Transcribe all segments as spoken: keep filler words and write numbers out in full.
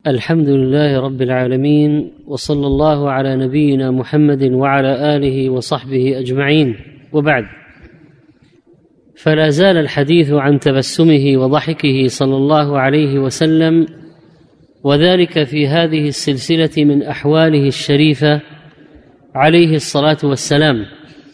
الحمد لله رب العالمين، وصلى الله على نبينا محمد وعلى آله وصحبه أجمعين، وبعد، فلا زال الحديث عن تبسمه وضحكه صلى الله عليه وسلم، وذلك في هذه السلسلة من أحواله الشريفة عليه الصلاة والسلام.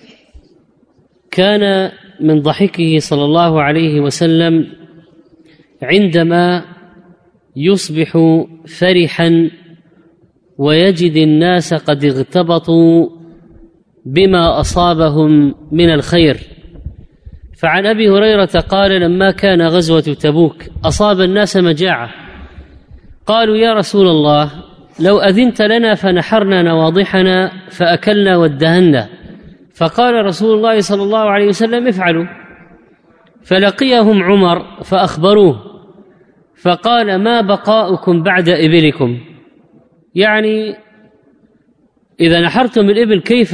كان من ضحكه صلى الله عليه وسلم عندما يصبح فرحا ويجد الناس قد اغتبطوا بما أصابهم من الخير. فعن أبي هريرة قال: لما كان غزوة تبوك أصاب الناس مجاعة، قالوا: يا رسول الله، لو أذنت لنا فنحرنا نواضحنا فأكلنا وادهنا. فقال رسول الله صلى الله عليه وسلم: افعلوا. فلقيهم عمر فأخبروه، فقال: ما بقاؤكم بعد إبلكم؟ يعني إذا نحرتم الإبل كيف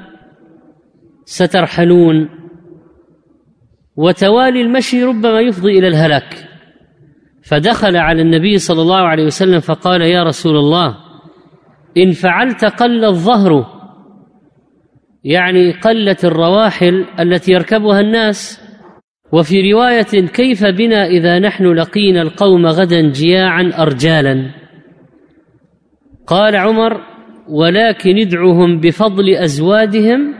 سترحلون؟ وتوالي المشي ربما يفضي إلى الهلاك. فدخل على النبي صلى الله عليه وسلم فقال: يا رسول الله، إن فعلت قل الظهر، يعني قلت الرواحل التي يركبها الناس. وفي رواية: كيف بنا إذا نحن لقينا القوم غدا جياعا أرجالا؟ قال عمر: ولكن ادعهم بفضل أزوادهم،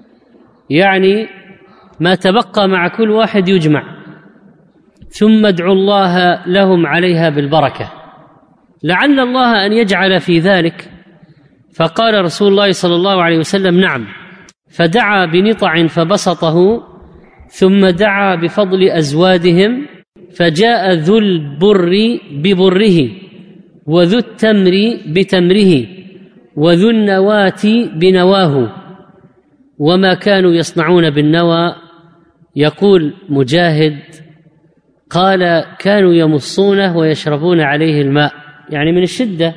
يعني ما تبقى مع كل واحد يجمع، ثم ادعوا الله لهم عليها بالبركة، لعل الله أن يجعل في ذلك. فقال رسول الله صلى الله عليه وسلم: نعم. فدعا بنطع فبسطه، ثم دعا بفضل أزوادهم، فجاء ذو البر ببره، وذو التمر بتمره، وذو النواة بنواه. وما كانوا يصنعون بالنوى، يقول مجاهد قال: كانوا يمصونه ويشربون عليه الماء، يعني من الشدة.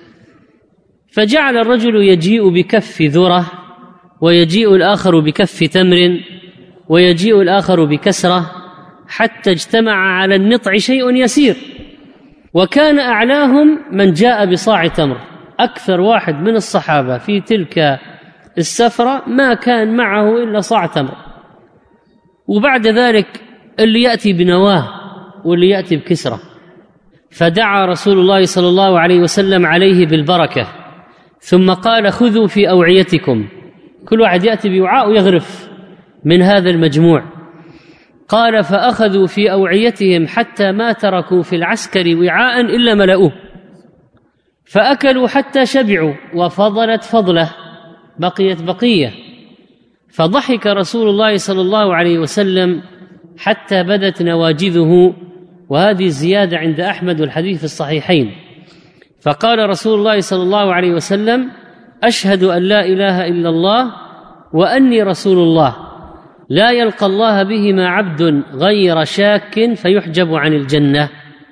فجعل الرجل يجيء بكف ذرة، ويجيء الآخر بكف تمر، ويجيء الآخر بكسرة، حتى اجتمع على النطع شيء يسير. وكان أعلاهم من جاء بصاع تمر، أكثر واحد من الصحابة في تلك السفرة ما كان معه إلا صاع تمر، وبعد ذلك اللي يأتي بنواه واللي يأتي بكسرة. فدعا رسول الله صلى الله عليه وسلم عليه بالبركة، ثم قال: خذوا في أوعيتكم، كل واحد يأتي بوعاء ويغرف من هذا المجموع. قال: فأخذوا في أوعيتهم حتى ما تركوا في العسكر وعاء إلا ملأوه، فأكلوا حتى شبعوا، وفضلت فضله، بقيت بقية. فضحك رسول الله صلى الله عليه وسلم حتى بدت نواجذه، وهذه الزيادة عند أحمد والحديث في الصحيحين. فقال رسول الله صلى الله عليه وسلم: أشهد أن لا إله إلا الله وأني رسول الله، لا يلقى الله بهما عبد غير شاك فيحجب عن الجنة.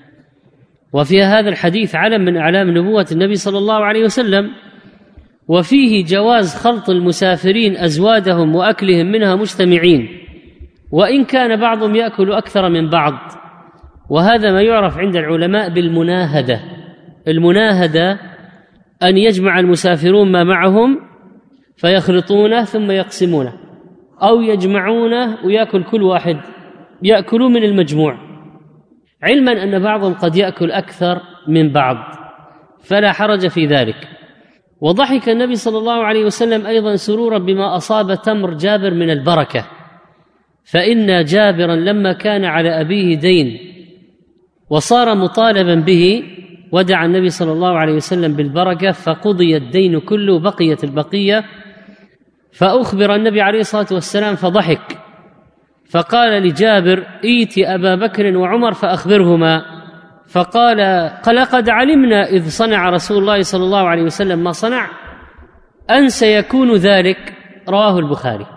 وفي هذا الحديث علم من أعلام نبوة النبي صلى الله عليه وسلم، وفيه جواز خلط المسافرين أزوادهم وأكلهم منها مجتمعين، وإن كان بعضهم يأكل أكثر من بعض. وهذا ما يعرف عند العلماء بالمناهدة. المناهدة أن يجمع المسافرون ما معهم فيخلطونه ثم يقسمونه، أو يجمعونه ويأكل كل واحد يأكل من المجموع، علما أن بعضهم قد يأكل أكثر من بعض، فلا حرج في ذلك. وضحك النبي صلى الله عليه وسلم أيضا سرورا بما أصاب تمر جابر من البركة، فإن جابرا لما كان على أبيه دين وصار مطالبا به، ودعا النبي صلى الله عليه وسلم بالبركة، فقضي الدين كله، بقيت البقية. فأخبر النبي عليه الصلاة والسلام فضحك، فقال لجابر: ائت أبا بكر وعمر فأخبرهما. فقال: لقد علمنا إذ صنع رسول الله صلى الله عليه وسلم ما صنع أن سيكون ذلك. رواه البخاري.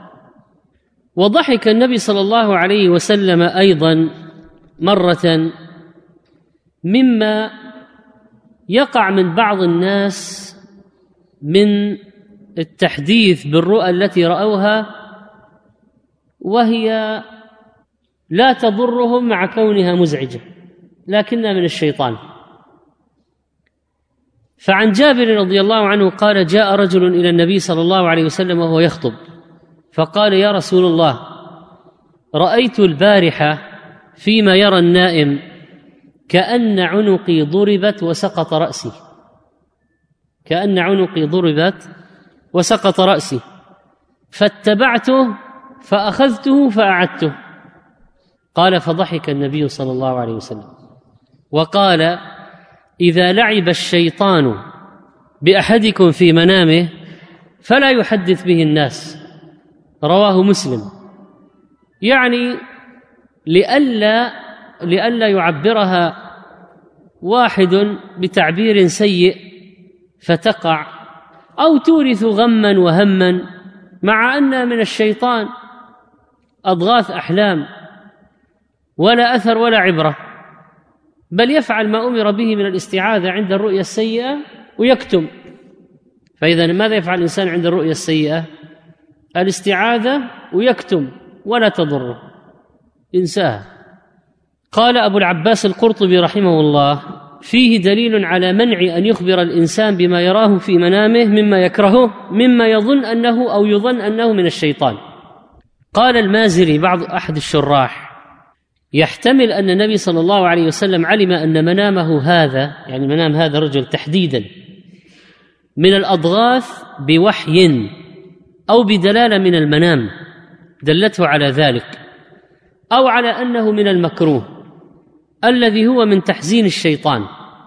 وضحك النبي صلى الله عليه وسلم أيضا مرة مما يقع من بعض الناس من التحديث بالرؤى التي رأوها، وهي لا تضرهم مع كونها مزعجة، لكنها من الشيطان. فعن جابر رضي الله عنه قال: جاء رجل إلى النبي صلى الله عليه وسلم وهو يخطب فقال: يا رسول الله، رأيت البارحة فيما يرى النائم كأن عنقي ضربت وسقط رأسي، كأن عنقي ضربت وسقط رأسي، فاتبعته فأخذته فأعدته. قال: فضحك النبي صلى الله عليه وسلم وقال: إذا لعب الشيطان بأحدكم في منامه فلا يحدث به الناس. رواه مسلم. يعني لئلا لئلا يعبرها واحد بتعبير سيء فتقع أو تورث غما وهما، مع أن من الشيطان أضغاث أحلام ولا أثر ولا عبرة، بل يفعل ما أمر به من الاستعاذة عند الرؤيا السيئة ويكتم. فإذا ماذا يفعل الإنسان عند الرؤيا السيئة؟ الاستعاذة ويكتم ولا تضره، انساها. قال أبو العباس القرطبي رحمه الله: فيه دليل على منع أن يخبر الإنسان بما يراه في منامه مما يكرهه، مما يظن أنه أو يظن أنه من الشيطان. قال المازري بعض أحد الشراح: يحتمل أن النبي صلى الله عليه وسلم علم أن منامه هذا، يعني منام هذا الرجل تحديدا، من الأضغاث بوحي أو بدلالة من المنام دلته على ذلك، أو على أنه من المكروه الذي هو من تحزين الشيطان.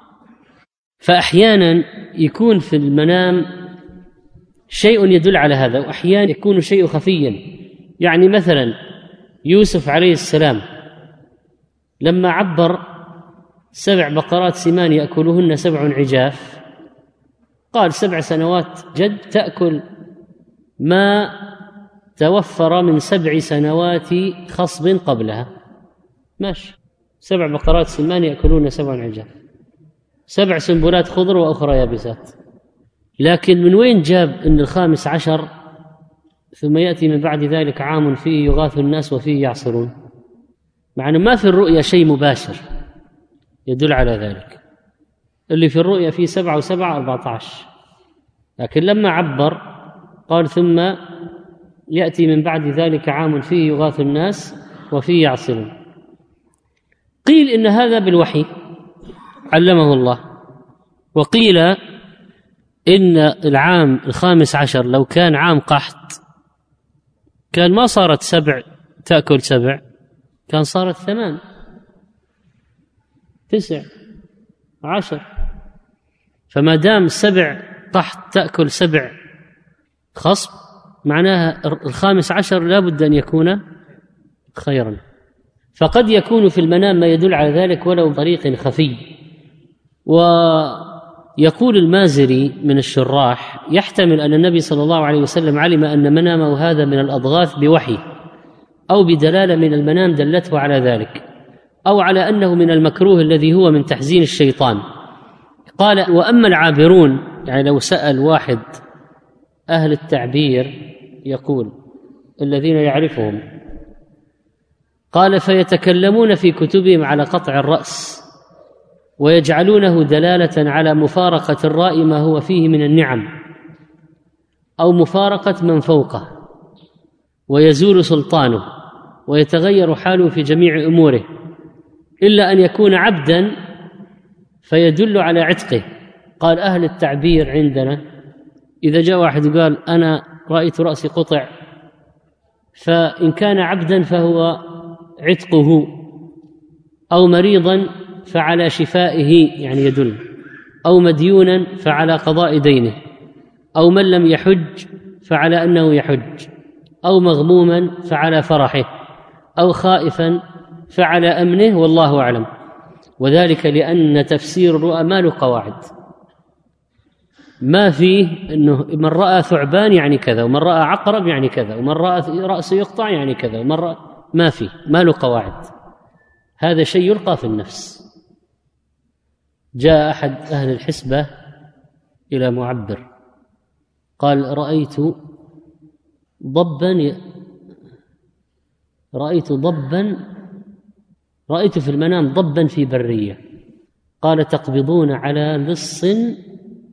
فأحيانا يكون في المنام شيء يدل على هذا، وأحيانا يكون شيء خفيا. يعني مثلا يوسف عليه السلام لما عبر سبع بقرات سمان يأكلهن سبع عجاف، قال: سبع سنوات جد تأكل ما توفر من سبع سنوات خصب قبلها. ماشي، سبع بقرات سمان يأكلون سبع عجاف، سبع سنبلات خضر وأخرى يابسات. لكن من وين جاب أن الخامس عشر ثم يأتي من بعد ذلك عام فيه يغاث الناس وفيه يعصرون؟ مع أنه ما في الرؤيا شيء مباشر يدل على ذلك. اللي في الرؤيا فيه سبعة وسبعة أربعة عشر، لكن لما عبر قال: ثم يأتي من بعد ذلك عام فيه يغاث الناس وفيه يعصرون. قيل إن هذا بالوحي علمه الله، وقيل إن العام الخامس عشر لو كان عام قحط كان ما صارت سبع تأكل سبع، كان صارت ثمان تسع عشر. فما دام سبع قحط تأكل سبع خصب، معناها الخامس عشر لا بد أن يكون خيرا. فقد يكون في المنام ما يدل على ذلك ولو بطريق خفي. ويقول المازري من الشراح: يحتمل أن النبي صلى الله عليه وسلم علم أن منامه هذا من الأضغاث بوحي أو بدلالة من المنام دلته على ذلك، أو على أنه من المكروه الذي هو من تحزين الشيطان. قال: وأما العابرون، يعني لو سأل واحد أهل التعبير يقول الذين يعرفهم، قال: فيتكلمون في كتبهم على قطع الرأس ويجعلونه دلالة على مفارقة الرأي ما هو فيه من النعم أو مفارقة من فوقه، ويزول سلطانه ويتغير حاله في جميع أموره، إلا أن يكون عبدا فيدل على عتقه. قال: أهل التعبير عندنا إذا جاء واحد وقال: أنا رأيت رأسي قطع، فإن كان عبدا فهو عتقه، أو مريضا فعلى شفائه يعني يدل، أو مديونا فعلى قضاء دينه، أو من لم يحج فعلى أنه يحج، أو مغموما فعلى فرحه، أو خائفا فعلى أمنه، والله أعلم. وذلك لأن تفسير الرؤى ما له قواعد، ما فيه أنه من رأى ثعبان يعني كذا، ومن رأى عقرب يعني كذا، ومن رأى رأسه يقطع يعني كذا، ومن رأى ما فيه، ما له قواعد. هذا شيء يلقى في النفس. جاء أحد أهل الحسبة إلى معبر قال: رأيت ضبا رأيت ضبا رأيت في المنام ضبا في برية. قال: تقبضون على لص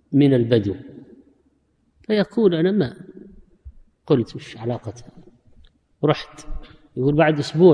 من البدو، فيقول أنا ما قلت وش علاقتها، رحت. يقول بعد أسبوع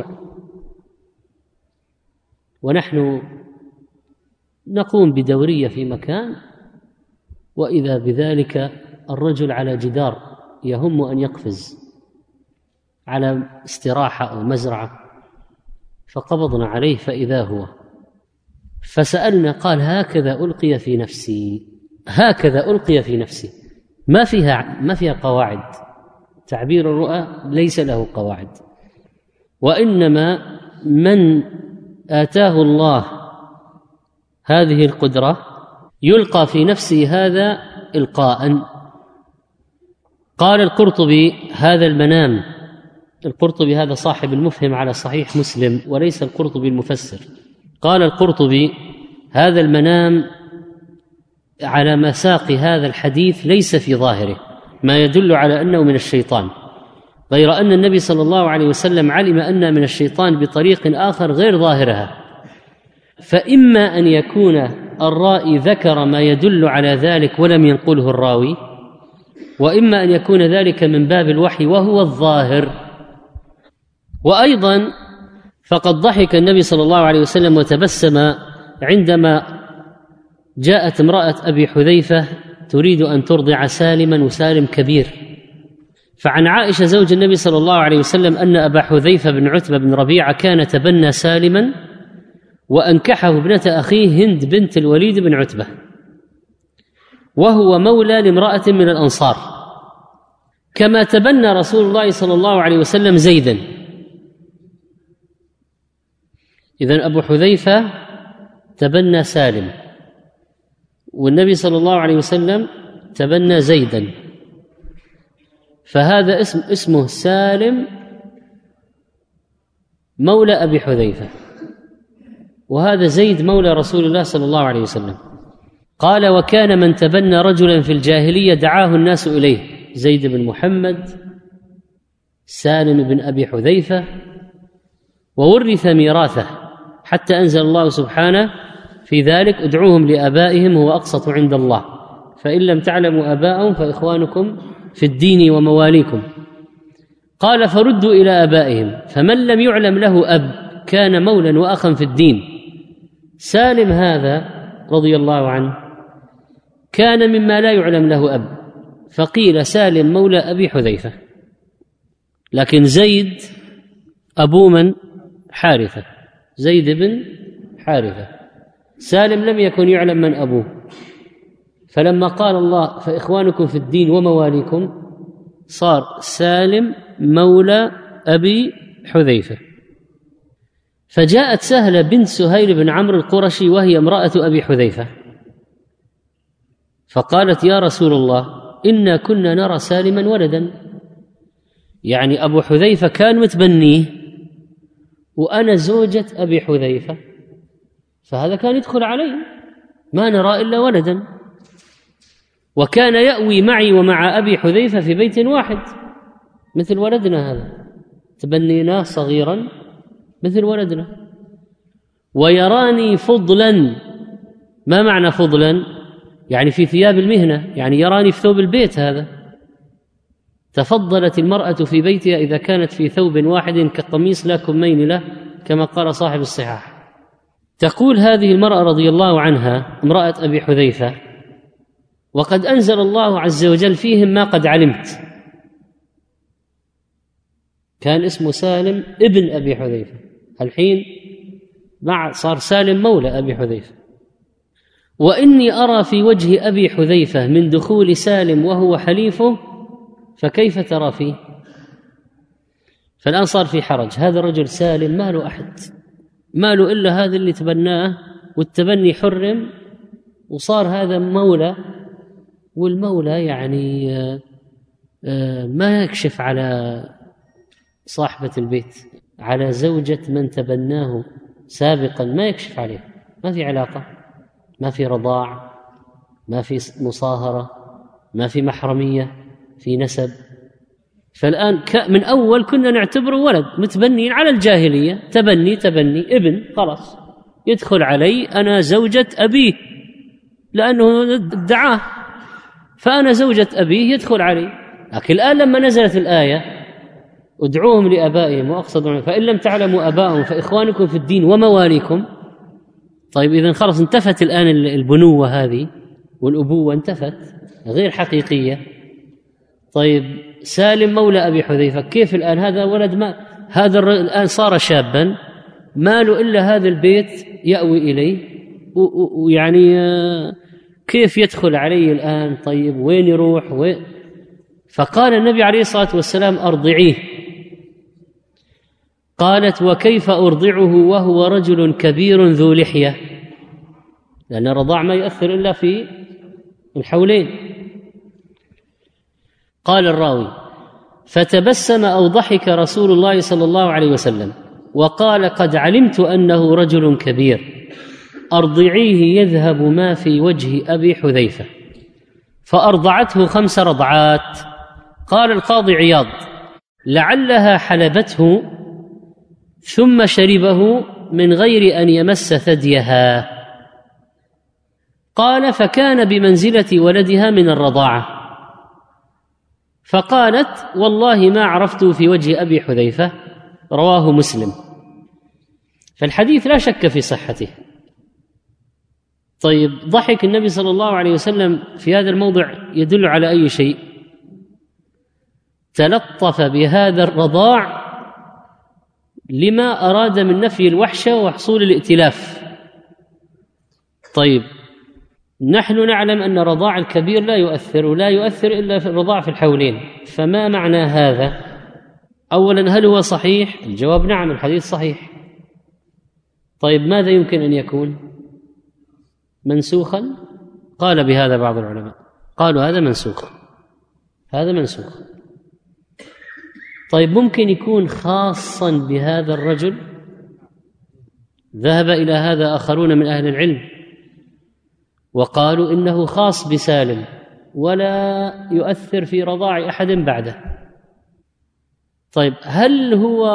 ونحن نقوم بدورية في مكان، وإذا بذلك الرجل على جدار يهم أن يقفز على استراحة أو مزرعة، فقبضنا عليه فإذا هو، فسألنا قال هكذا ألقي في نفسي، هكذا ألقي في نفسي، ما فيها ما فيها قواعد. تعبير الرؤى ليس له قواعد، وإنما من آتاه الله هذه القدرة يلقى في نفسه هذا إلقاء. قال القرطبي هذا المنام، القرطبي هذا صاحب المفهم على صحيح مسلم وليس القرطبي المفسر. قال القرطبي هذا المنام على مساق هذا الحديث ليس في ظاهره ما يدل على أنه من الشيطان، غير أن النبي صلى الله عليه وسلم علم أنها من الشيطان بطريق آخر غير ظاهرها، فإما أن يكون الرائي ذكر ما يدل على ذلك ولم ينقله الراوي، وإما أن يكون ذلك من باب الوحي وهو الظاهر. وأيضا فقد ضحك النبي صلى الله عليه وسلم وتبسم عندما جاءت امرأة أبي حذيفة تريد أن ترضع سالما، وسالم كبير. فعن عائشة زوج النبي صلى الله عليه وسلم أن أبا حذيفة بن عتبة بن ربيعة كان تبنى سالما وأنكحه ابنة أخيه هند بنت الوليد بن عتبة، وهو مولى لامرأة من الأنصار، كما تبنى رسول الله صلى الله عليه وسلم زيدا. إذن أبو حذيفة تبنى سالم، والنبي صلى الله عليه وسلم تبنى زيدا، فهذا اسم اسمه سالم مولى أبي حذيفة، وهذا زيد مولى رسول الله صلى الله عليه وسلم. قال وكان من تبنى رجلا في الجاهلية دعاه الناس إليه، زيد بن محمد، سالم بن أبي حذيفة، وورث ميراثه حتى أنزل الله سبحانه في ذلك ادعوهم لآبائهم هو أقسط عند الله، فإن لم تعلموا آباءهم فإخوانكم في الدين ومواليكم. قال فردوا إلى آبائهم، فمن لم يعلم له أب كان مولا وأخا في الدين. سالم هذا رضي الله عنه كان مما لا يعلم له أب، فقيل سالم مولى أبي حذيفة، لكن زيد أبو من؟ حارثة، زيد بن حارثة. سالم لم يكن يعلم من أبوه، فلما قال الله فإخوانكم في الدين ومواليكم صار سالم مولى أبي حذيفة. فجاءت سهلة بنت سهيل بن عمرو القرشي وهي امرأة أبي حذيفة، فقالت يا رسول الله إنا كنا نرى سالما ولدا، يعني أبو حذيفة كان متبنيه وأنا زوجة أبي حذيفة، فهذا كان يدخل علي، ما نرى إلا ولدا، وكان يأوي معي ومع أبي حذيفة في بيت واحد مثل ولدنا هذا، تبنيناه صغيرا مثل ولدنا، ويراني فضلا. ما معنى فضلا؟ يعني في ثياب المهنة، يعني يراني في ثوب البيت هذا. تفضلت المرأة في بيتها إذا كانت في ثوب واحد كقميص لا كمين له، كما قال صاحب الصحاح. تقول هذه المرأة رضي الله عنها امرأة أبي حذيفة وقد أنزل الله عز وجل فيهم ما قد علمت، كان اسمه سالم ابن أبي حذيفة، الحين مع صار سالم مولى أبي حذيفة. وإني أرى في وجه أبي حذيفة من دخول سالم وهو حليفه، فكيف ترى فيه؟ فالآن صار في حرج، هذا الرجل سالم ما له أحد، ما له إلا هذا اللي تبناه، والتبني حرم، وصار هذا مولى، والمولى يعني ما يكشف على صاحبة البيت، على زوجة من تبناه سابقا ما يكشف عليه، ما في علاقة، ما في رضاع، ما في مصاهرة، ما في محرمية، في نسب. فالآن من أول كنا نعتبره ولد متبنين على الجاهلية، تبني تبني ابن، خلاص يدخل علي أنا زوجة أبيه لأنه ادعاه، فأنا زوجة أبيه يدخل علي. لكن الآن لما نزلت الآية ادعوهم لآبائهم وأقسطوا فإن لم تعلموا آباءهم فإخوانكم في الدين ومواليكم. طيب إذن خلاص انتفت الآن البنوة هذه والأبوة انتفت غير حقيقية. طيب سالم مولى أبي حذيفة كيف الآن؟ هذا ولد ما هذا الآن صار شابا ما له إلا هذا البيت يأوي إليه، ويعني كيف يدخل عليه الآن؟ طيب وين يروح وين؟ فقال النبي عليه الصلاة والسلام أرضعيه. قالت وكيف أرضعه وهو رجل كبير ذو لحية؟ لأن الرضاع ما يؤثر إلا في الحولين. قال الراوي فتبسم أو ضحك رسول الله صلى الله عليه وسلم وقال قد علمت أنه رجل كبير، أرضعيه يذهب ما في وجه أبي حذيفة. فأرضعته خمس رضعات. قال القاضي عياض لعلها حلبته ثم شربه من غير أن يمس ثديها. قال فكان بمنزلة ولدها من الرضاعة. فقالت والله ما عرفته في وجه أبي حذيفة. رواه مسلم. فالحديث لا شك في صحته. طيب ضحك النبي صلى الله عليه وسلم في هذا الموضع يدل على أي شيء؟ تلطف بهذا الرضاع لما أراد من نفي الوحشة وحصول الائتلاف. طيب نحن نعلم أن رضاع الكبير لا يؤثر ولا يؤثر إلا في الرضاع في الحولين، فما معنى هذا؟ أولا هل هو صحيح؟ الجواب نعم الحديث صحيح. طيب ماذا يمكن أن يكون؟ منسوخا؟ قال بهذا بعض العلماء، قالوا هذا منسوخ، هذا منسوخ. طيب ممكن يكون خاصا بهذا الرجل؟ ذهب إلى هذا آخرون من أهل العلم وقالوا إنه خاص بسالم ولا يؤثر في رضاع أحد بعده. طيب هل هو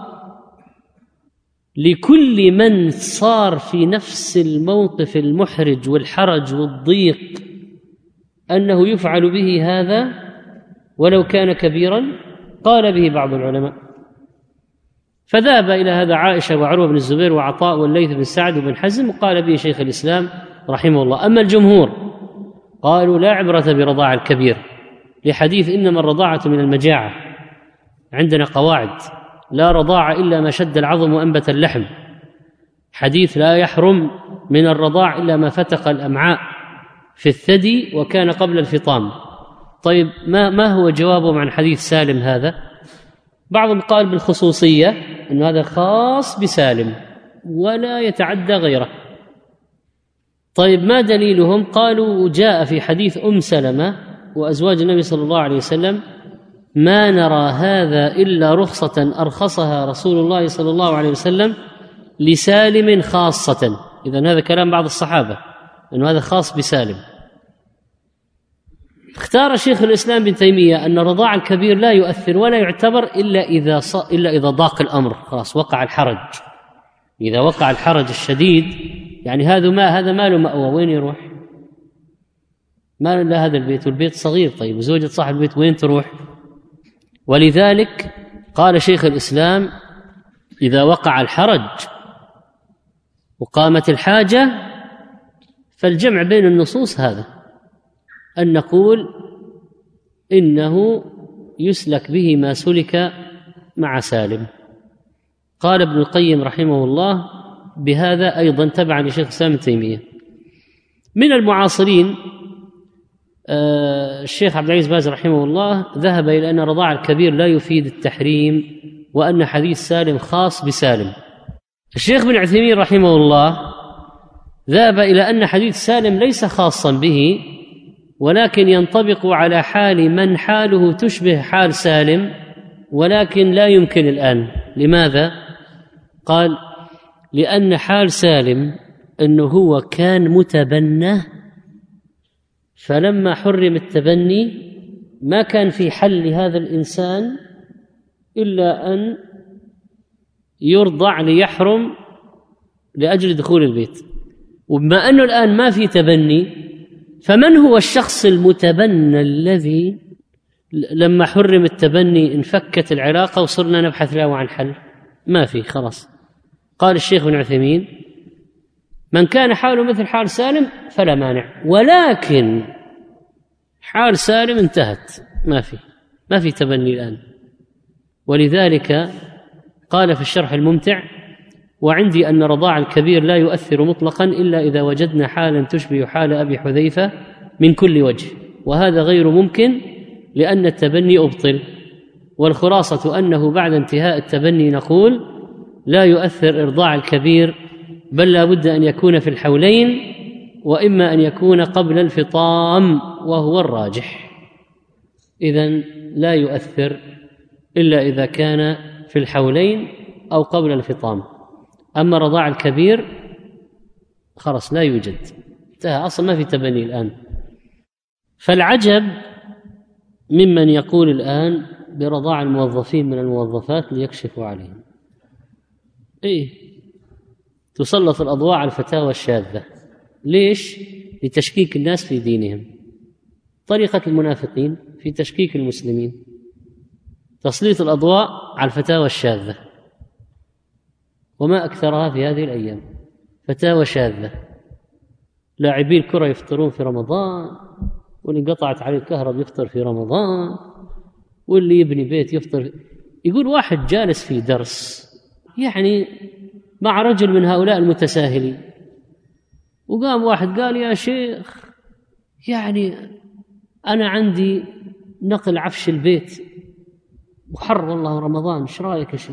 لكل من صار في نفس الموقف المحرج والحرج والضيق أنه يفعل به هذا ولو كان كبيرا؟ قال به بعض العلماء. فذهب إلى هذا عائشة وعروة بن الزبير وعطاء والليث بن سعد وبن حزم، وقال به شيخ الإسلام رحمه الله. أما الجمهور قالوا لا عبرة برضاع الكبير لحديث إنما الرضاعة من المجاعة. عندنا قواعد لا رضاع إلا ما شد العظم وأنبت اللحم، حديث لا يحرم من الرضاع إلا ما فتق الأمعاء في الثدي وكان قبل الفطام. طيب ما, ما هو جوابهم عن حديث سالم هذا؟ بعضهم قال بالخصوصية أن هذا خاص بسالم ولا يتعدى غيره. طيب ما دليلهم؟ قالوا جاء في حديث أم سلمة وأزواج النبي صلى الله عليه وسلم ما نرى هذا إلا رخصة أرخصها رسول الله صلى الله عليه وسلم لسالم خاصة. إذن هذا كلام بعض الصحابة أن هذا خاص بسالم. اختار شيخ الإسلام ابن تيمية أن الرضاع الكبير لا يؤثر ولا يعتبر إلا إذا ص... إلا إذا ضاق الأمر، خلاص وقع الحرج. إذا وقع الحرج الشديد يعني هذا ما هذا ما له مأوى، وين يروح؟ ما له إلا هذا البيت والبيت صغير. طيب وزوجة صاحب البيت وين تروح؟ ولذلك قال شيخ الإسلام إذا وقع الحرج وقامت الحاجة فالجمع بين النصوص هذا أن نقول إنه يسلك به ما سلك مع سالم. قال ابن القيم رحمه الله بهذا أيضا تبعا لشيخ الإسلام ابن تيمية. من المعاصرين الشيخ عبد العزيز باز رحمه الله ذهب إلى أن الرضاع الكبير لا يفيد التحريم وأن حديث سالم خاص بسالم. الشيخ بن عثيمين رحمه الله ذهب إلى أن حديث سالم ليس خاصا به ولكن ينطبق على حال من حاله تشبه حال سالم ولكن لا يمكن الآن. لماذا؟ قال لأن حال سالم أنه هو كان متبنى، فلما حرم التبني ما كان في حل لهذا الإنسان إلا أن يرضع ليحرم لأجل دخول البيت. وبما أنه الآن ما في تبني فمن هو الشخص المتبنى الذي لما حرم التبني انفكت العلاقة وصرنا نبحث له عن حل؟ ما في، خلاص. قال الشيخ ابن عثيمين: من كان حاله مثل حال سالم فلا مانع، ولكن حال سالم انتهت، ما في ما في تبني الآن. ولذلك قال في الشرح الممتع: وعندي أن رضاع الكبير لا يؤثر مطلقا إلا إذا وجدنا حالا تشبه حال أبي حذيفة من كل وجه، وهذا غير ممكن لأن التبني أبطل. والخلاصة أنه بعد انتهاء التبني نقول لا يؤثر إرضاع الكبير، بل لا بد أن يكون في الحولين، وإما أن يكون قبل الفطام وهو الراجح. إذن لا يؤثر إلا إذا كان في الحولين أو قبل الفطام. أما رضاع الكبير خلاص لا يوجد، انتهى، أصلا ما في تبني الآن. فالعجب ممن يقول الآن برضاع الموظفين من الموظفات ليكشفوا عليهم. إيه، تسلط الأضواء على الفتاوى الشاذة. ليش؟ لتشكيك الناس في دينهم. طريقة المنافقين في تشكيك المسلمين، تسليط الأضواء على الفتاوى الشاذة، وما أكثرها في هذه الأيام فتاوى شاذة. لاعبي الكرة يفطرون في رمضان، واللي قطعت عليه الكهرب يفطر في رمضان، واللي يبني بيت يفطر في... يقول واحد جالس في درس يعني مع رجل من هؤلاء المتساهلين، وقام واحد قال: يا شيخ يعني أنا عندي نقل عفش البيت وحر والله رمضان، ايش رايك يا شيخ؟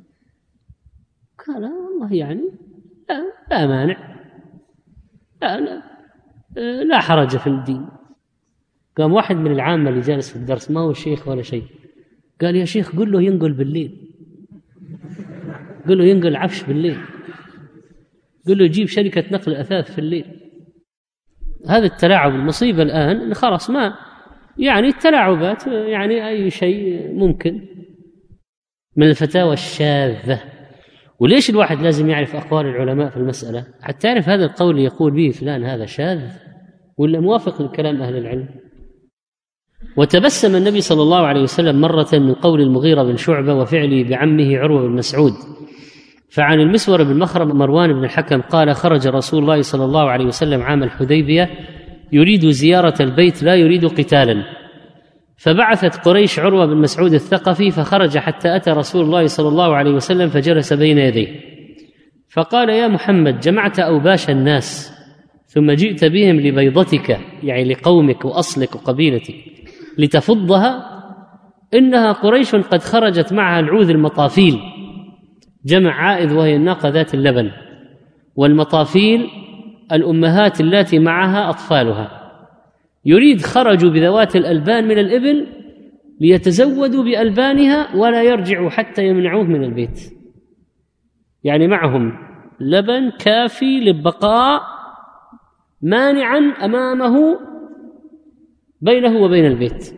قال: والله يعني لا, لا مانع، لا, لا, لا حرج في الدين. قام واحد من العامة اللي جالس في الدرس، ما هو شيخ ولا شيء، قال: يا شيخ قل له ينقل بالليل، قل له ينقل عفش بالليل، قل له يجيب شركة نقل أثاث في الليل. هذا التلاعب المصيبة الآن، خلاص ما يعني التلاعبات يعني أي شيء ممكن من الفتاوى الشاذة. وليش الواحد لازم يعرف أقوال العلماء في المسألة حتى تعرف هذا القول يقول به فلان هذا شاذ ولا موافق لكلام أهل العلم؟ وتبسم النبي صلى الله عليه وسلم مرة من قول المغيرة بن شعبة وفعله بعمه عروة بن مسعود. فعن المسور بن مخرم مروان بن الحكم قال: خرج رسول الله صلى الله عليه وسلم عام الحديبية يريد زيارة البيت لا يريد قتالا، فبعثت قريش عروة بن مسعود الثقفي، فخرج حتى أتى رسول الله صلى الله عليه وسلم فجلس بين يديه، فقال: يا محمد، جمعت أوباش الناس ثم جئت بهم لبيضتك، يعني لقومك وأصلك وقبيلتك، لتفضها؟ إنها قريش قد خرجت معها العوذ المطافيل، جمع عائذ وهي الناقة ذات اللبن، والمطافيل الأمهات التي معها أطفالها، يريد خرجوا بذوات الألبان من الإبل ليتزودوا بألبانها ولا يرجعوا حتى يمنعوه من البيت، يعني معهم لبن كافي للبقاء مانعا أمامه بينه وبين البيت،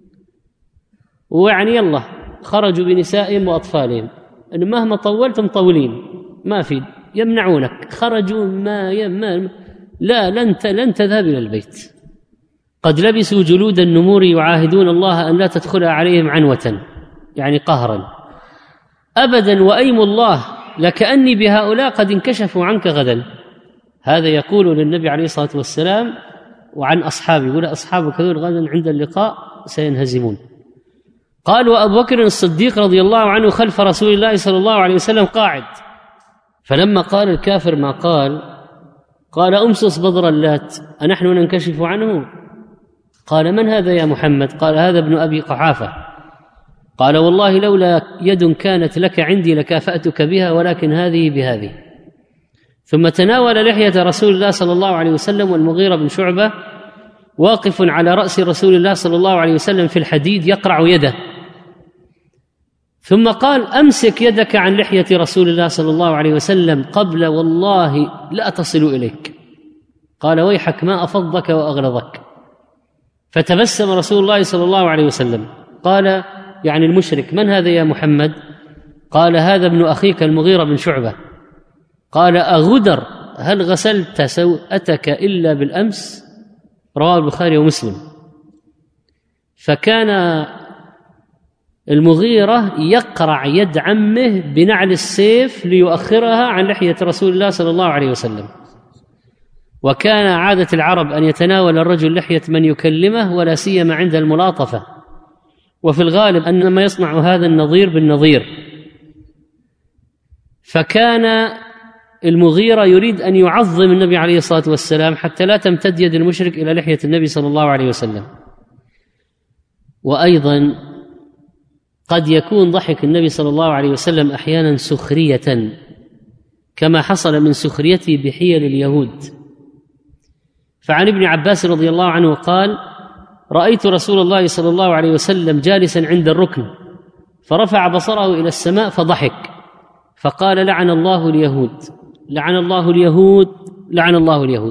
ويعني يلا خرجوا بنسائهم وأطفالهم، أنه مهما طولتم طولين ما في، يمنعونك، خرجوا ما يم لا لن لن تذهب إلى البيت. قد لبسوا جلود النمور يعاهدون الله أن لا تدخلها عليهم عنوة، يعني قهرا أبدا، وأيم الله لكأني بهؤلاء قد انكشفوا عنك غدا. هذا يقول للنبي عليه الصلاة والسلام وعن أصحابه، يقول: أصحابك هذول غدا عند اللقاء سينهزمون. قال: وأبو بكر الصديق رضي الله عنه خلف رسول الله صلى الله عليه وسلم قاعد، فلما قال الكافر ما قال، قال: أمسس بدر اللات أنحن ننكشف عنه؟ قال: من هذا يا محمد؟ قال: هذا ابن أبي قحافة. قال: والله لولا يد كانت لك عندي لكافأتك بها، ولكن هذه بهذه. ثم تناول لحية رسول الله صلى الله عليه وسلم، والمغيرة بن شعبة واقف على رأس رسول الله صلى الله عليه وسلم في الحديد يقرع يده، ثم قال: أمسك يدك عن لحية رسول الله صلى الله عليه وسلم قبل والله لا تصل إليك. قال: ويحك ما أفضك وأغلظك. فتبسم رسول الله صلى الله عليه وسلم، قال يعني المشرك: من هذا يا محمد؟ قال: هذا ابن أخيك المغيرة بن شعبة. قال: أغدر، هل غسلت سوءتك إلا بالأمس؟ رواه البخاري ومسلم. فكان المغيرة يقرع يد عمه بنعل السيف ليؤخرها عن لحية رسول الله صلى الله عليه وسلم. وكان عادة العرب أن يتناول الرجل لحية من يكلمه، ولا سيما عند الملاطفة، وفي الغالب أنما يصنع هذا النظير بالنظير. فكان المغيرة يريد أن يعظم النبي عليه الصلاة والسلام حتى لا تمتد يد المشرك إلى لحية النبي صلى الله عليه وسلم. وأيضا قد يكون ضحك النبي صلى الله عليه وسلم أحيانا سخرية، كما حصل من سخريته بحيل اليهود. فعن ابن عباس رضي الله عنه قال: رأيت رسول الله صلى الله عليه وسلم جالسا عند الركن، فرفع بصره إلى السماء فضحك، فقال: لعن الله اليهود، لعن الله اليهود، لعن الله اليهود،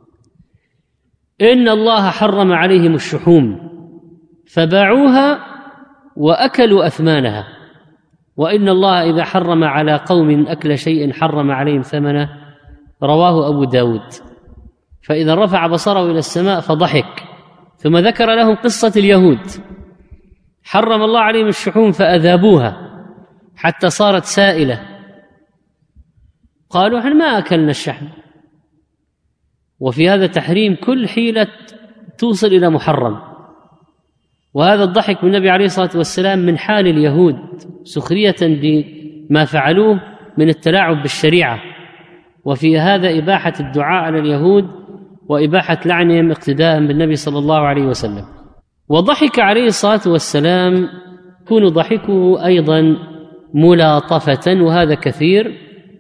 إن الله حرم عليهم الشحوم فباعوها وأكلوا أثمانها، وإن الله إذا حرم على قوم أكل شيء حرم عليهم ثمنه. رواه أبو داود. فإذا رفع بصره إلى السماء فضحك، ثم ذكر لهم قصة اليهود، حرم الله عليهم الشحوم فأذابوها حتى صارت سائلة، قالوا: احنا ما أكلنا الشحم. وفي هذا تحريم كل حيلة توصل إلى محرم. وهذا الضحك من النبي عليه الصلاة والسلام من حال اليهود سخرية بما فعلوه من التلاعب بالشريعة، وفي هذا إباحة الدعاء على اليهود وإباحة لعنهم اقتداء بالنبي صلى الله عليه وسلم. وضحك عليه الصلاة والسلام يكون ضحكه أيضا ملاطفة، وهذا كثير.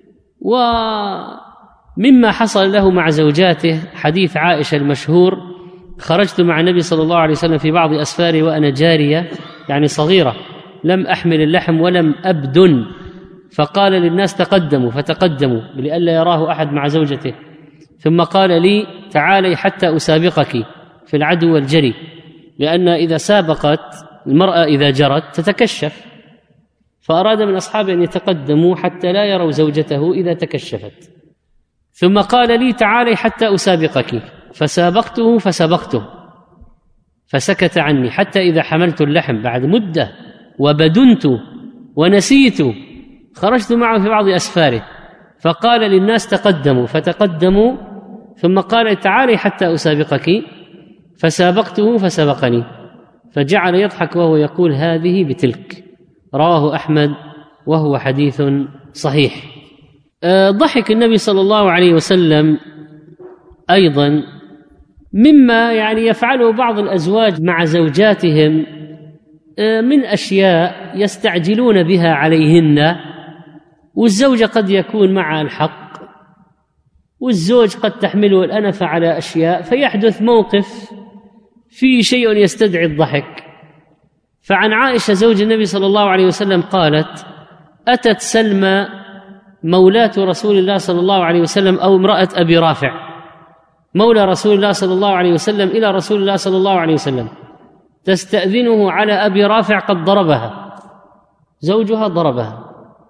ومما حصل له مع زوجاته حديث عائشة المشهور: خرجت مع النبي صلى الله عليه وسلم في بعض أسفاره وأنا جارية، يعني صغيرة، لم أحمل اللحم ولم أبدن، فقال للناس: تقدموا، فتقدموا لئلا يراه أحد مع زوجته، ثم قال لي: تعالي حتى أسابقك في العدو والجري، لأن إذا سابقت المرأة إذا جرت تتكشف، فأراد من أصحابه أن يتقدموا حتى لا يروا زوجته إذا تكشفت. ثم قال لي: تعالي حتى أسابقك، فسابقته فسبقته، فسكت عني حتى إذا حملت اللحم بعد مدة وبدنت ونسيت، خرجت معه في بعض أسفاره، فقال للناس: تقدموا، فتقدموا، ثم قال: تعالي حتى أسابقك، فسابقته فسبقني، فجعل يضحك وهو يقول: هذه بتلك. رواه أحمد وهو حديث صحيح. ضحك النبي صلى الله عليه وسلم أيضا مما يعني يفعله بعض الأزواج مع زوجاتهم من أشياء يستعجلون بها عليهن، والزوجة قد يكون معها الحق والزوج قد تحمله الأنفة على أشياء، فيحدث موقف فيه شيء يستدعي الضحك. فعن عائشة زوج النبي صلى الله عليه وسلم قالت: أتت سلمى مولاة رسول الله صلى الله عليه وسلم أو امرأة أبي رافع مولى رسول الله صلى الله عليه وسلم إلى رسول الله صلى الله عليه وسلم تستأذنه على أبي رافع قد ضربها، زوجها ضربها.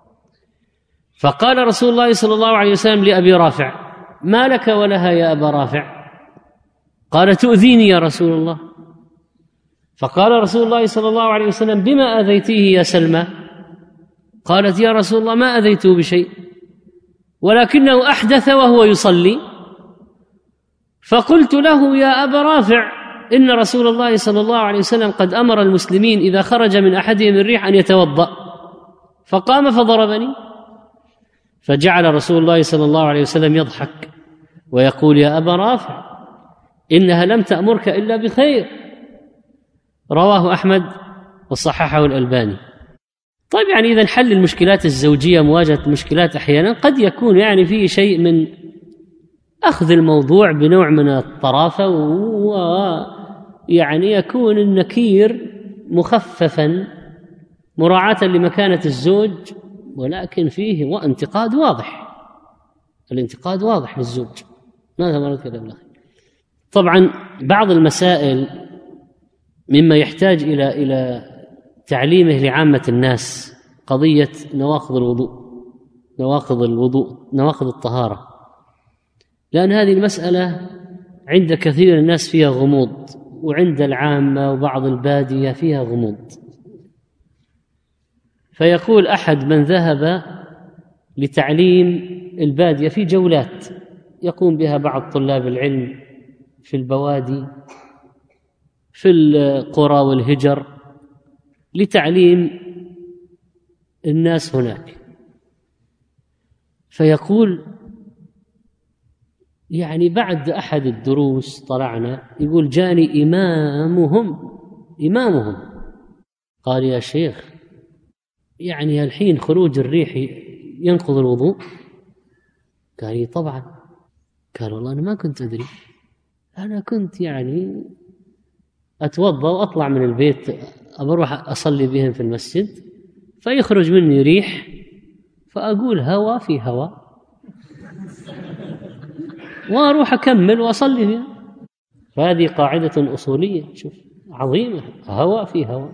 فقال رسول الله صلى الله عليه وسلم لأبي رافع: ما لك ولها يا أبا رافع؟ قال: تؤذيني يا رسول الله. فقال رسول الله صلى الله عليه وسلم: بما أذيتيه يا سلمى؟ قالت: يا رسول الله ما أذيته بشيء، ولكنه أحدث وهو يصلي، فقلت له: يا أبا رافع، إن رسول الله صلى الله عليه وسلم قد أمر المسلمين إذا خرج من أحدهم الريح أن يتوضأ، فقام فضربني. فجعل رسول الله صلى الله عليه وسلم يضحك ويقول: يا أبا رافع، إنها لم تأمرك إلا بخير. رواه أحمد وصححه الألباني. طيب، يعني إذا حل المشكلات الزوجية، مواجهة المشكلات أحيانا قد يكون يعني فيه شيء من أخذ الموضوع بنوع من الطرافة، ويعني يكون النكير مخففا مراعاة لمكانة الزوج، ولكن فيه وانتقاد واضح، الانتقاد واضح للزوج. ماذا مرت كلام الله؟ طبعا بعض المسائل مما يحتاج إلى إلى تعليمه لعامة الناس قضية نواقض الوضوء، نواقض الوضوء، نواقض الطهارة، لأن هذه المسألة عند كثير الناس فيها غموض، وعند العامة وبعض البادية فيها غموض. فيقول أحد من ذهب لتعليم البادية في جولات يقوم بها بعض طلاب العلم في البوادي في القرى والهجر لتعليم الناس هناك، فيقول يعني بعد أحد الدروس طلعنا، يقول جاني إمامهم إمامهم قال يا شيخ يعني الحين خروج الريح ينقض الوضوء؟ قال لي طبعا. قال والله أنا ما كنت أدري، أنا كنت يعني أتوضأ وأطلع من البيت أروح أصلي بهم في المسجد، فيخرج مني ريح فأقول هوا في هوا وأروح أكمل وأصلي بها. فهذه قاعدة أصولية شوف عظيمة، هوا في هوا،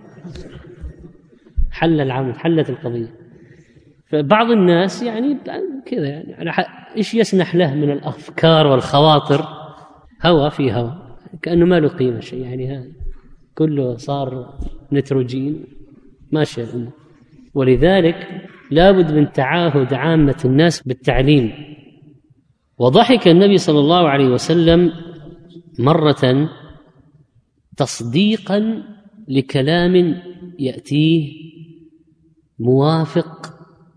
حل العمل، حلت القضية. فبعض الناس يعني كذا يعني إيش يسنح له من الأفكار والخواطر، هوا في هوا، كأنه ما له قيمة شيء، يعني هذا كله صار نيتروجين ماشي الأمور. ولذلك لابد من تعاهد عامة الناس بالتعليم. وضحك النبي صلى الله عليه وسلم مرة تصديقا لكلام يأتيه موافق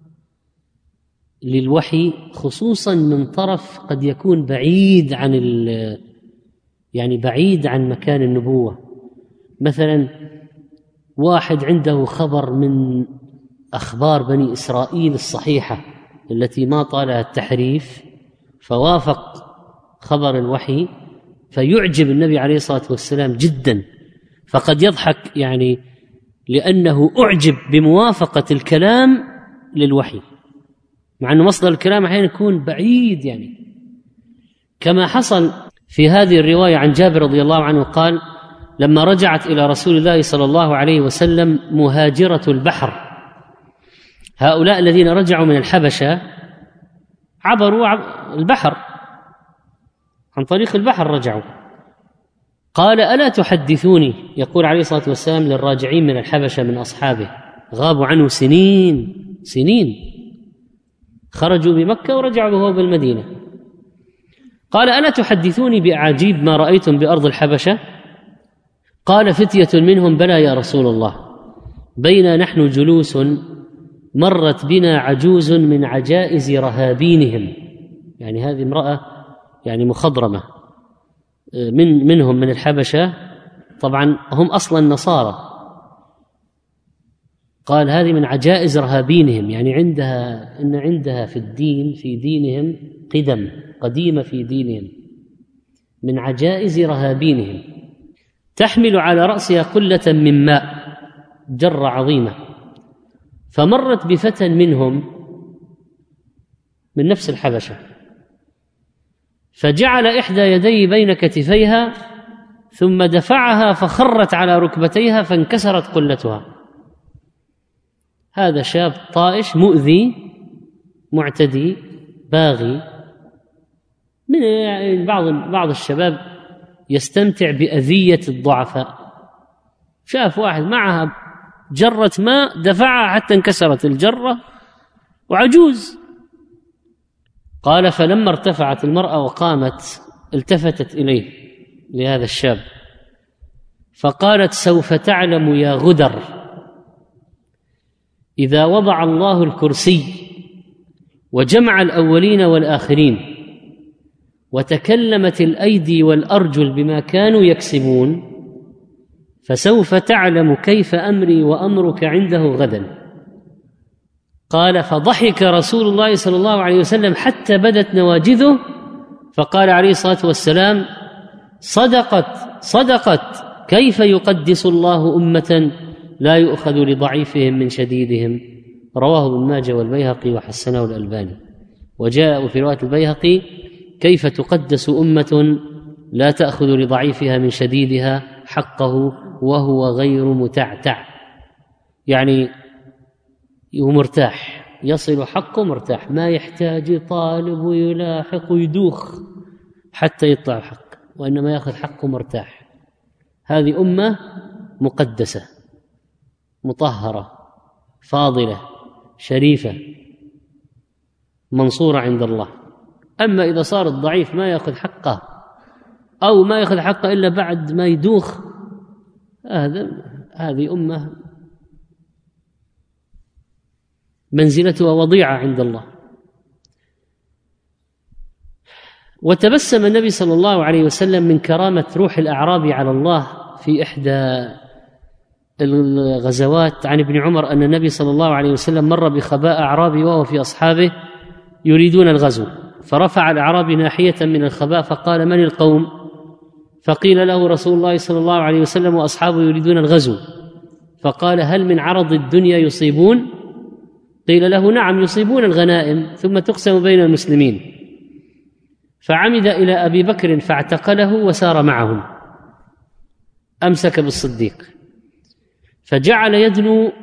للوحي، خصوصا من طرف قد يكون بعيد عن يعني بعيد عن مكان النبوة. مثلا واحد عنده خبر من أخبار بني إسرائيل الصحيحة التي ما طالها التحريف، فوافق خبر الوحي فيعجب النبي عليه الصلاة والسلام جدا، فقد يضحك يعني لأنه أعجب بموافقة الكلام للوحي، مع أن مصدر الكلام أحيانا يكون بعيد، يعني كما حصل في هذه الرواية عن جابر رضي الله عنه قال لما رجعت إلى رسول الله صلى الله عليه وسلم مهاجرة البحر، هؤلاء الذين رجعوا من الحبشة عبروا البحر، عن طريق البحر رجعوا، قال ألا تحدثوني، يقول عليه الصلاة والسلام للراجعين من الحبشة من أصحابه غابوا عنه سنين سنين، خرجوا بمكة ورجعوا وهو بالمدينة، قال ألا تحدثوني بأعاجيب ما رأيتم بأرض الحبشة؟ قال فتية منهم بلى يا رسول الله، بينا نحن جلوس مرت بنا عجوز من عجائز رهابينهم، يعني هذه امرأة يعني مخضرمة من منهم من الحبشة، طبعا هم أصلا نصارى، قال هذه من عجائز رهابينهم، يعني عندها إن عندها في الدين في دينهم قدم قديمة في دينهم، من عجائز رهابينهم، تحمل على رأسها قلة من ماء، جرة عظيمة، فمرت بفتى منهم من نفس الحبشة فجعل إحدى يديه بين كتفيها ثم دفعها فخرت على ركبتيها فانكسرت قلتها. هذا شاب طائش مؤذي معتدي باغي، من يعني بعض بعض الشباب يستمتع بأذية الضعفاء، شاف واحد معها جرة ماء دفعها حتى انكسرت الجرة وعجوز. قال فلما ارتفعت المرأة وقامت التفتت إليه لهذا الشاب فقالت سوف تعلم يا غدر إذا وضع الله الكرسي وجمع الأولين والآخرين وتكلمت الأيدي والأرجل بما كانوا يكسبون فسوف تعلم كيف أمري وأمرك عنده غدا. قال فضحك رسول الله صلى الله عليه وسلم حتى بدت نواجذه، فقال عليه الصلاة والسلام صدقت صدقت كيف يقدس الله أمة لا يؤخذ لضعيفهم من شديدهم. رواه ابن ماجه والبيهقي وحسنه الألباني. وجاء في رواية البيهقي كيف تقدس أمة لا تأخذ لضعيفها من شديدها حقه وهو غير متعتع، يعني ومرتاح، يصل حقه مرتاح، ما يحتاج طالب ويلاحق ويدوخ حتى يطلع الحق، وإنما يأخذ حقه مرتاح. هذه أمة مقدسة مطهرة فاضلة شريفة منصورة عند الله. أما إذا صار الضعيف ما يأخذ حقه أو ما يأخذ حقه إلا بعد ما يدوخ، هذا هذه أمة منزلتها وضيعة عند الله. وتبسم النبي صلى الله عليه وسلم من كرامة روح الأعرابي على الله في إحدى الغزوات عن ابن عمر أن النبي صلى الله عليه وسلم مر بخباء أعرابي وهو في أصحابه يريدون الغزو، فرفع الأعرابي ناحية من الخباء فقال: من القوم؟ فقيل له: رسول الله صلى الله عليه وسلم وأصحابه يريدون الغزو. فقال: هل من عرض الدنيا يصيبون؟ قيل له: نعم، يصيبون الغنائم ثم تقسم بين المسلمين. فعمد إلى أبي بكر فاعتقله وسار معهم، أمسك بالصديق، فجعل يدنو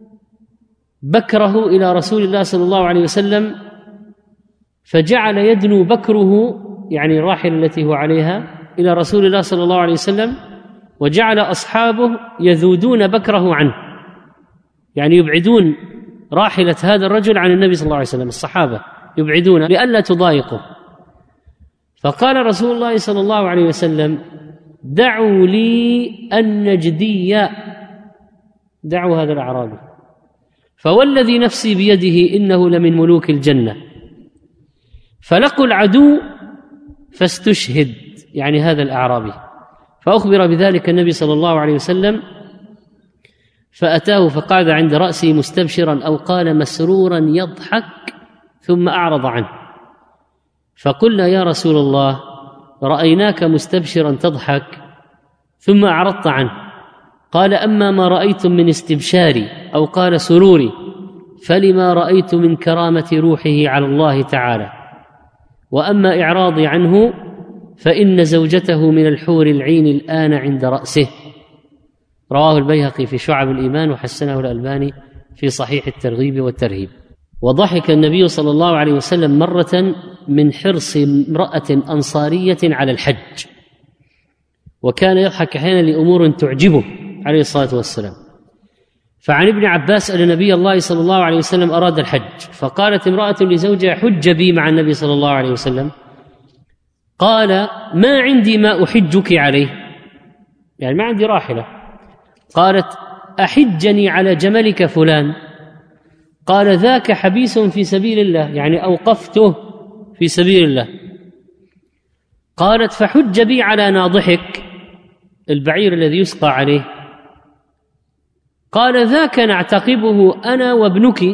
بكره إلى رسول الله صلى الله عليه وسلم، فجعل يدنو بكره يعني الراحلة التي هو عليها إلى رسول الله صلى الله عليه وسلم، وجعل أصحابه يذودون بكره عنه، يعني يبعدون راحلة هذا الرجل عن النبي صلى الله عليه وسلم، الصحابة يبعدون لئلا تضايقه. فقال رسول الله صلى الله عليه وسلم: دعوا لي النجدي، دعوا هذا الأعرابي، فوالذي نفسي بيده إنه لمن ملوك الجنة. فلقوا العدو فاستشهد، يعني هذا الأعرابي، فأخبر بذلك النبي صلى الله عليه وسلم، فأتاه فقعد عند رأسه مستبشرا أو قال مسرورا يضحك، ثم أعرض عنه. فقلنا: يا رسول الله، رأيناك مستبشرا تضحك ثم أعرضت عنه. قال: أما ما رأيتم من استبشاري أو قال سروري فلما رأيت من كرامة روحه على الله تعالى، وأما إعراضي عنه فإن زوجته من الحور العين الآن عند رأسه. رواه البيهقي في شعب الإيمان وحسنه الألباني في صحيح الترغيب والترهيب. وضحك النبي صلى الله عليه وسلم مرة من حرص امرأة أنصارية على الحج، وكان يضحك أحيانا لأمور تعجبه عليه الصلاة والسلام. فعن ابن عباس أن نبي الله صلى الله عليه وسلم أراد الحج، فقالت امرأة لزوجها: حج بي مع النبي صلى الله عليه وسلم. قال: ما عندي ما أحجك عليه، يعني ما عندي راحلة. قالت: أحجني على جملك فلان. قال: ذاك حبيس في سبيل الله، يعني أوقفته في سبيل الله. قالت: فحج بي على ناضحك، البعير الذي يسقى عليه. قال: ذاك نعتقبه أنا وابنك.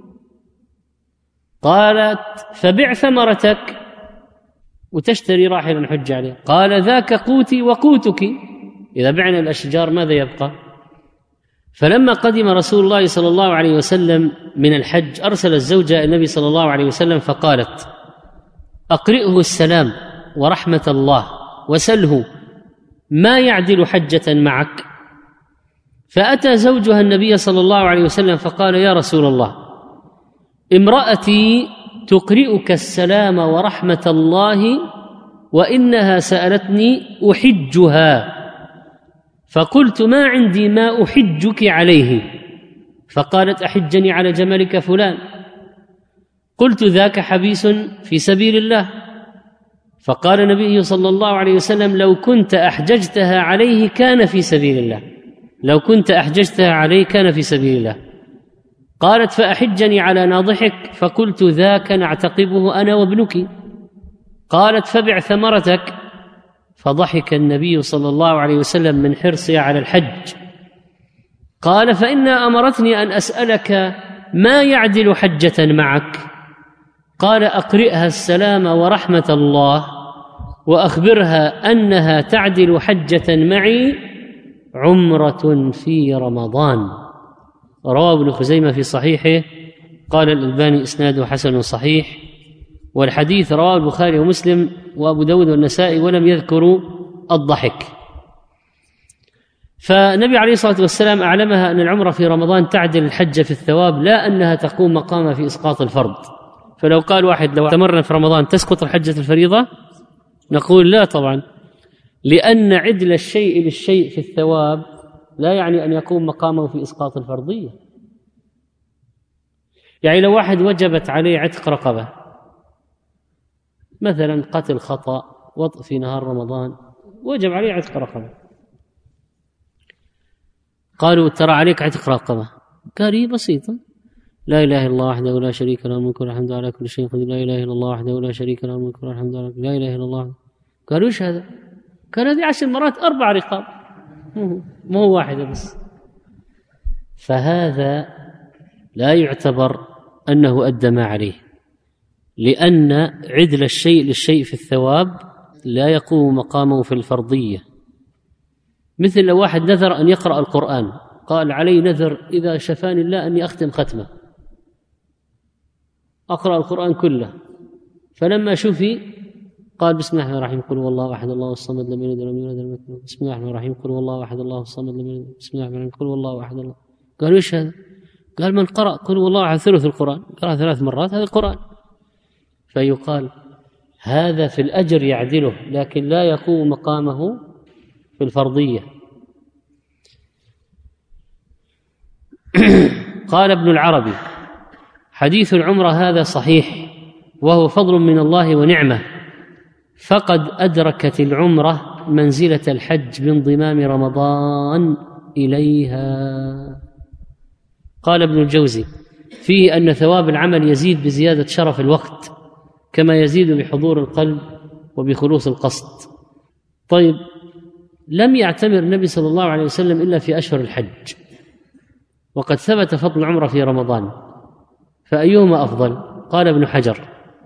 قالت: فبع ثمرتك وتشتري راحلا نحج عليه. قال: ذاك قوتي وقوتك، إذا بعنا الأشجار ماذا يبقى؟ فلما قدم رسول الله صلى الله عليه وسلم من الحج أرسل الزوجة النبي صلى الله عليه وسلم فقالت: أقرئه السلام ورحمة الله وسله ما يعدل حجة معك. فأتى زوجها النبي صلى الله عليه وسلم فقال: يا رسول الله، امرأتي تقرئك السلام ورحمة الله وإنها سألتني أحجها، فقلت: ما عندي ما أحجك عليه. فقالت: أحجني على جملك فلان. قلت: ذاك حبيس في سبيل الله. فقال النبي صلى الله عليه وسلم: لو كنت أحججتها عليه كان في سبيل الله، لو كنت أحججتها عليه كان في سبيل الله. قالت: فأحجني على ناضحك. فقلت: ذاك نعتقبه أنا وابنك. قالت: فبع ثمرتك. فضحك النبي صلى الله عليه وسلم من حرصها على الحج. قال: فإنها أمرتني أن أسألك ما يعدل حجة معك. قال: أقرئها السلام ورحمة الله وأخبرها أنها تعدل حجة معي عمرة في رمضان. رواه ابن خزيمة في صحيحه، قال الألباني إسناده حسن صحيح. والحديث رواه البخاري ومسلم وأبو داود والنسائي ولم يذكروا الضحك. فالنبي عليه الصلاة والسلام أعلمها أن العمرة في رمضان تعدل الحج في الثواب، لا أنها تقوم مقام في إسقاط الفرض. فلو قال واحد: لو اعتمرنا في رمضان تسقط الحجة الفريضة؟ نقول لا طبعا، لأن عدل الشيء للشيء في الثواب لا يعني أن يقوم مقامه في إسقاط الفرضية. يعني لو واحد وجبت عليه عتق رقبة مثلا قتل خطأ وطء في نهار رمضان، وجب عليه عتق رقبة، قالوا ترى عليك عتق رقبة، قال هي بسيطة، لا إله إلا الله وحده لا شريك له الملك والحمد على كل شيء قدير، لا إله إلا الله وحده لا شريك له الملك والحمد على كل شيء، لا إله إلا الله. قالوا إيش هذا؟ قال هذه عشر مرات أربع رقاب، مو هو واحدة بس. فهذا لا يعتبر أنه أدى ما عليه، لأن عدل الشيء للشيء في الثواب لا يقوم مقامه في الفرضية. مثل لو واحد نذر أن يقرأ القرآن، قال علي نذر إذا شفاني الله أني أختم ختمة أقرأ القرآن كله، فلما شفي قال بسم الله الرحمن الرحيم قل هو الله أحد الله الصمد لم يلد ولم يولد ولم يكن له، بسم الله الرحمن الرحيم قل هو الله أحد الله الصمد لم يلد، بسم الله الرحمن الرحيم قل هو الله أحد الله. قالوا إيش هذا؟ قال من قرأ قل هو الله أحد ثلث القرآن، قرأ ثلاث مرات هذا القرآن. فيقال هذا في الأجر يعدله، لكن لا يقوم مقامه في الفرضية. قال ابن العربي حديث العمرة هذا صحيح وهو فضل من الله ونعمة، فقد أدركت العمرة منزلة الحج بانضمام رمضان إليها. قال ابن الجوزي فيه أن ثواب العمل يزيد بزيادة شرف الوقت كما يزيد بحضور القلب وبخلوص القصد. طيب، لم يعتمر النبي صلى الله عليه وسلم إلا في أشهر الحج، وقد ثبت فضل العمرة في رمضان، فأيهما أفضل؟ قال ابن حجر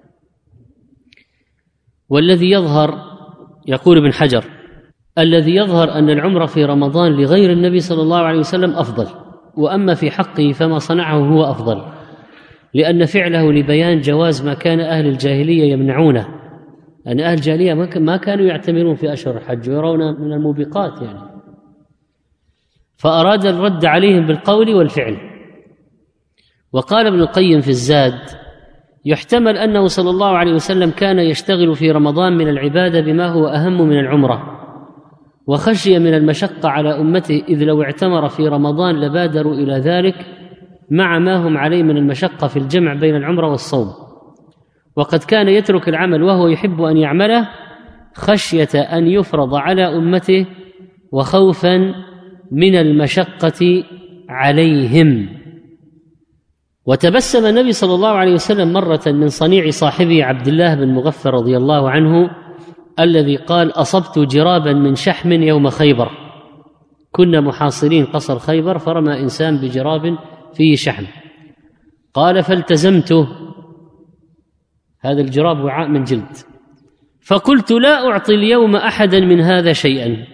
والذي يظهر، يقول ابن حجر الذي يظهر أن العمرة في رمضان لغير النبي صلى الله عليه وسلم أفضل، وأما في حقه فما صنعه هو أفضل، لأن فعله لبيان جواز ما كان أهل الجاهلية يمنعونه، أن أهل الجاهلية ما كانوا يعتمرون في أشهر الحج ويرون من الموبقات يعني، فأراد الرد عليهم بالقول والفعل. وقال ابن القيم في الزاد يحتمل أنه صلى الله عليه وسلم كان يشتغل في رمضان من العبادة بما هو أهم من العمرة، وخشي من المشقة على أمته، إذ لو اعتمر في رمضان لبادروا إلى ذلك مع ما هم عليه من المشقة في الجمع بين العمرة والصوم، وقد كان يترك العمل وهو يحب أن يعمله خشية أن يفرض على أمته وخوفا من المشقة عليهم. وتبسم النبي صلى الله عليه وسلم مرة من صنيع صاحبه عبد الله بن مغفر رضي الله عنه الذي قال أصبت جرابا من شحم يوم خيبر، كنا محاصرين قصر خيبر، فرمى إنسان بجراب فيه شحم، قال فالتزمته، هذا الجراب وعاء من جلد، فقلت لا أعطي اليوم أحدا من هذا شيئا،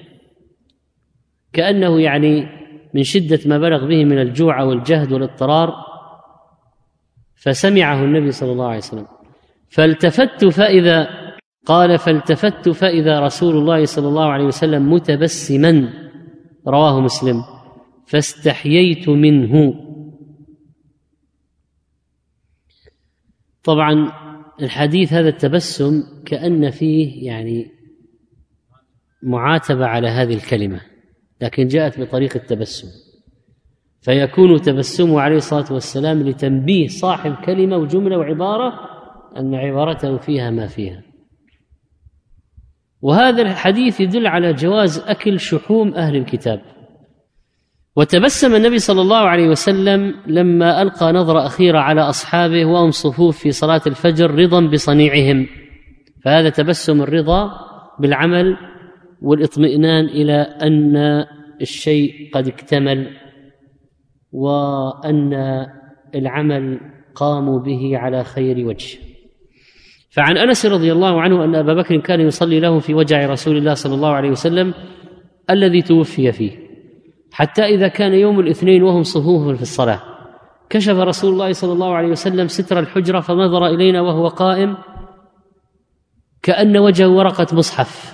كأنه يعني من شدة ما بلغ به من الجوع والجهد والاضطرار. فسمعه النبي صلى الله عليه وسلم، فالتفت فإذا قال فالتفت فإذا رسول الله صلى الله عليه وسلم متبسما، رواه مسلم، فاستحييت منه. طبعا الحديث هذا التبسم كأن فيه يعني معاتبة على هذه الكلمة، لكن جاءت بطريق التبسم، فيكون تبسمه عليه الصلاة والسلام لتنبيه صاحب كلمة وجملة وعبارة أن عبارته فيها ما فيها. وهذا الحديث يدل على جواز أكل شحوم أهل الكتاب. وتبسم النبي صلى الله عليه وسلم لما ألقى نظرة أخيرة على أصحابه وهم صفوف في صلاة الفجر رضا بصنيعهم، فهذا تبسم الرضا بالعمل والاطمئنان إلى أن الشيء قد اكتمل وأن العمل قاموا به على خير وجه. فعن أنس رضي الله عنه أن أبا بكر كان يصلي له في وجع رسول الله صلى الله عليه وسلم الذي توفي فيه، حتى إذا كان يوم الاثنين وهم صفوف في الصلاة كشف رسول الله صلى الله عليه وسلم ستر الحجرة فنظر إلينا وهو قائم كأن وجهه ورقة مصحف،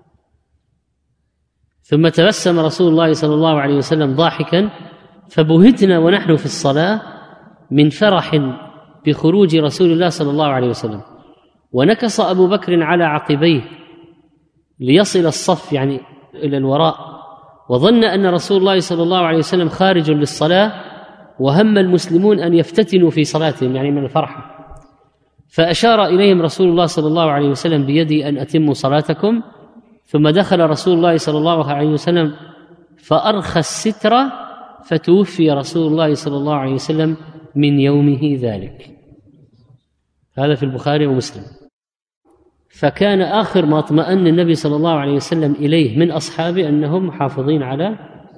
ثم تبسم رسول الله صلى الله عليه وسلم ضاحكا، فبهتنا ونحن في الصلاة من فرح بخروج رسول الله صلى الله عليه وسلم. ونكص أبو بكر على عقبيه ليصل الصف يعني إلى الوراء، وظن أن رسول الله صلى الله عليه وسلم خارج للصلاة، وهم المسلمون أن يفتتنوا في صلاتهم يعني من الفرحة، فأشار إليهم رسول الله صلى الله عليه وسلم بيده أن أتموا صلاتكم، ثم دخل رسول الله صلى الله عليه وسلم فأرخى الستر، فتوفي رسول الله صلى الله عليه وسلم من يومه ذلك. هذا في البخاري ومسلم. فكان آخر ما اطمأن النبي صلى الله عليه وسلم إليه من أصحابه أنهم محافظين على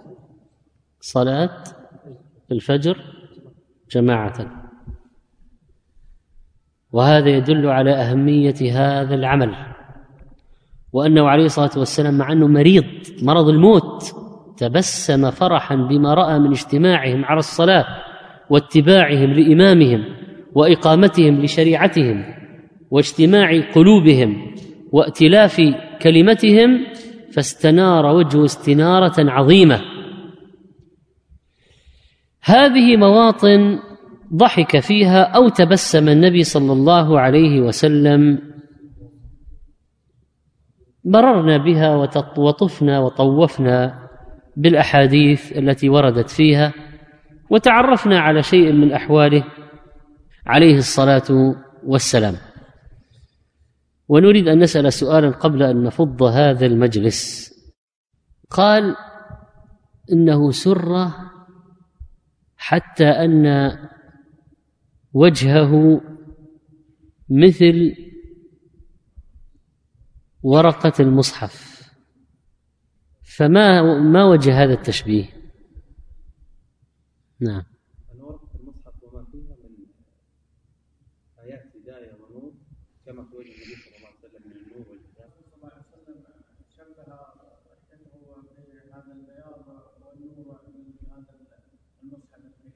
صلاة الفجر جماعة، وهذا يدل على أهمية هذا العمل، وأنه عليه الصلاة والسلام مع أنه مريض مرض الموت تبسم فرحا بما رأى من اجتماعهم على الصلاة واتباعهم لإمامهم وإقامتهم لشريعتهم واجتماع قلوبهم وائتلاف كلمتهم، فاستنار وجهه استنارة عظيمة. هذه مواطن ضحك فيها أو تبسم النبي صلى الله عليه وسلم مررنا بها وطفنا وطوفنا بالأحاديث التي وردت فيها، وتعرفنا على شيء من أحواله عليه الصلاة والسلام. ونريد أن نسأل سؤالا قبل أن نفض هذا المجلس. قال إنه سر حتى أن وجهه مثل ورقة المصحف، فما ما وجه هذا التشبيه؟ نعم. ورقة المصحف وما فيها من آيات هداية ونور كما في وجه النبي صلى الله عليه وسلم من النور والهداية. صلى الله عليه وسلم شبه هو هذا البياض والنور من هذا المصحف.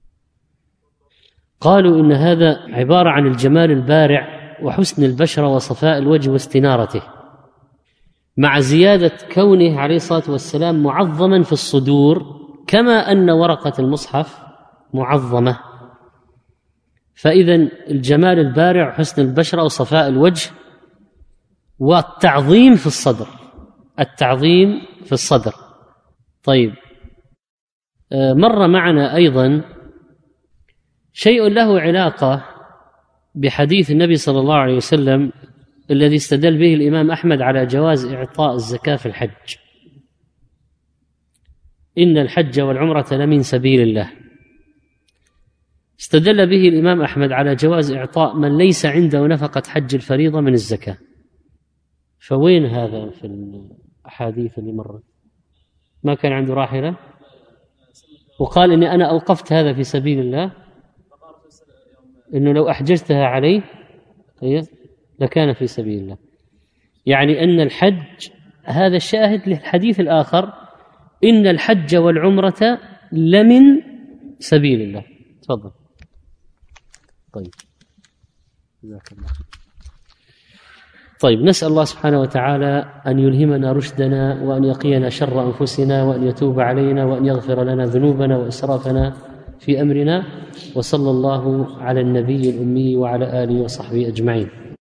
قالوا إن هذا عبارة عن الجمال البارع وحسن البشرة وصفاء الوجه واستنارته، مع زيادة كونه عليه الصلاة والسلام معظما في الصدور، كما أن ورقة المصحف معظمة. فإذا الجمال البارع وحسن البشرة وصفاء الوجه والتعظيم في الصدر، التعظيم في الصدر. طيب، مر معنا أيضا شيء له علاقة بحديث النبي صلى الله عليه وسلم الذي استدل به الإمام أحمد على جواز إعطاء الزكاة في الحج: إن الحج والعمرة لمن سبيل الله. استدل به الإمام أحمد على جواز إعطاء من ليس عنده نفقة حج الفريضة من الزكاة. فوين هذا في الأحاديث اللي مرت؟ ما كان عنده راحلة وقال إني أنا أوقفت هذا في سبيل الله، إنه لو أحججتها عليه لكان في سبيل الله. يعني أن الحج، هذا الشاهد للحديث الآخر: إن الحج والعمرة لمن سبيل الله. تفضل. طيب، جزاك الله. طيب، نسأل الله سبحانه وتعالى أن يلهمنا رشدنا، وأن يقينا شر أنفسنا، وأن يتوب علينا، وأن يغفر لنا ذنوبنا وإسرافنا في أمرنا. وصلى الله على النبي الأمي وعلى آله وصحبه أجمعين.